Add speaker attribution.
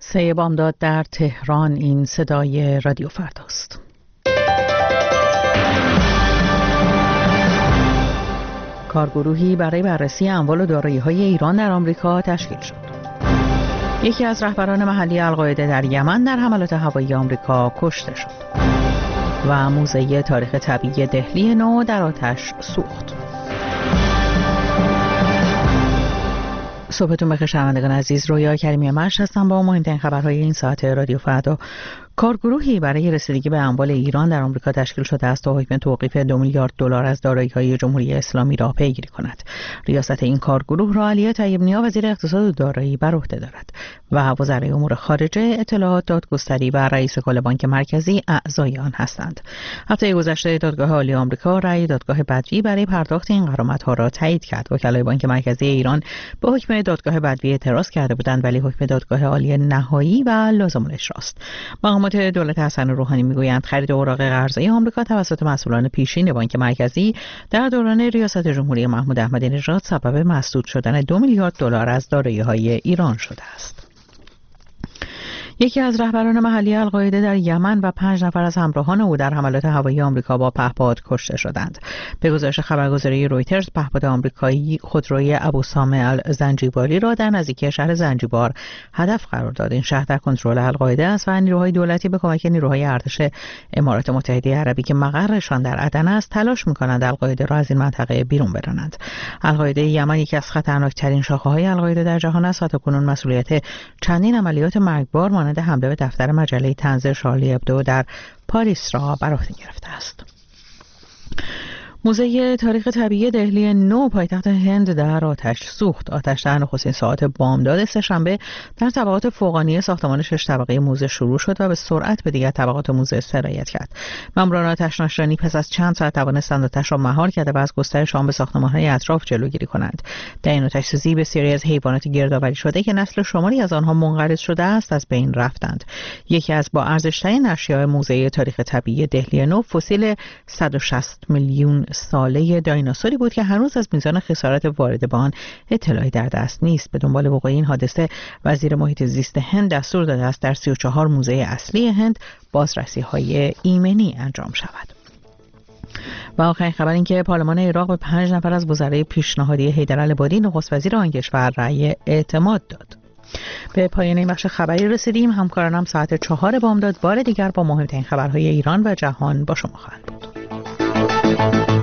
Speaker 1: 3 بامداد در تهران. این صدای رادیو فرداست. کارگروهی برای بررسی اموال و دارایی‌های ایران در آمریکا تشکیل شد. یکی از رهبران محلی القاعده در یمن در حملات هوایی آمریکا کشته شد. و موزه تاریخ طبیعی دهلی نو در آتش سوخت. صبحتون بخیر شنوندگان عزیز، رویا کریمی مشت هستم با مهمترین خبرهای این ساعت رادیو فردا. کارگروهی برای رسیدگی به اموال ایران در آمریکا تشکیل شده است تا حکم توقیف 2 میلیارد دلار از دارایی‌های جمهوری اسلامی را پیگیری کند. ریاست این کارگروه را علی طیب نیا وزیر اقتصاد و دارایی بر عهده دارد و وزرای امور خارجه، اطلاعات، دادگستری و رئیس کل بانک مرکزی اعضای آن هستند. هفته گذشته دادگاه عالی آمریکا رأی دادگاه بدوی برای پرداخت این غرامت‌ها را تایید کرد. وکلای بانک مرکزی ایران به حکم دادگاه بدوی اعتراض کرده بودند، ولی حکم دادگاه عالی نهایی و لازم الاجراست. مقامات دولت حسن روحانی میگویند خرید اوراق قرضه‌ای آمریکا توسط مسئولان پیشین بانک مرکزی در دوران ریاست جمهوری محمود احمدی نژاد سبب مسدود شدن 2 میلیارد دلار از دارایی‌های ایران شده است. یکی از رهبران محلی القاعده در یمن و 5 نفر از همراهان او در حملات هوایی آمریکا با پهپاد کشته شدند. به گزارش خبرگزاری رویترز، پهپاد آمریکایی خودروی ابو سامع الزنجباری را در نزدیکی شهر زنجبار هدف قرار داد. این شهر در کنترل القاعده است و نیروهای دولتی به کمک نیروهای ارتش امارات متحده عربی که مقرشان در عدن است تلاش می‌کنند القاعده را از این منطقه بیرون برانند. القاعده یمن یکی از خطرناکترین شاخه‌های القاعده در جهان است و تاکنون مسئولیت چندین عملیات مرگبار مانند حمله به دفتر مجله طنز شارلی ابدو در پاریس را بر عهده گرفته است. موزه تاریخ طبیعی دهلی نو پایتخت هند در آتش سوخت. آتش در نخستین ساعات بامداد سه‌شنبه در طبقات فوقانی ساختمان 6 طبقه موزه شروع شد و به سرعت به دیگر طبقات موزه سرایت کرد. ماموران آتش نشانی پس از چند ساعت توانستند آتش را مهار کرده و از گسترش آن به ساختمان‌های اطراف جلوگیری کنند. در این آتش‌سوزی بسیاری از حیوانات گردآوری شده که نسل شماری از آنها منقرض شده است از بین رفتند. یکی از با ارزش‌ترین اشیاء موزه تاریخ طبیعی دهلی نو فسیل 160 میلیون ساله دایناسوری بود که هنوز از میزان خسارت وارد به آن اطلاعی در دست نیست. به دنبال وقوع این حادثه وزیر محیط زیست هند دستور داده است در 34 موزه اصلی هند بازرسی‌های ایمنی انجام شود. و آخرین خبر این که پارلمان عراق به 5 نفر از وزرای پیشنهادی حیدرالعبادی نخست وزیر آن کشور رأی اعتماد داد. به پایان این بخش خبری رسیدیم. همکارانم ساعت 4 بامداد بار دیگر با مهمترین خبرهای ایران و جهان با شما خواهند بود.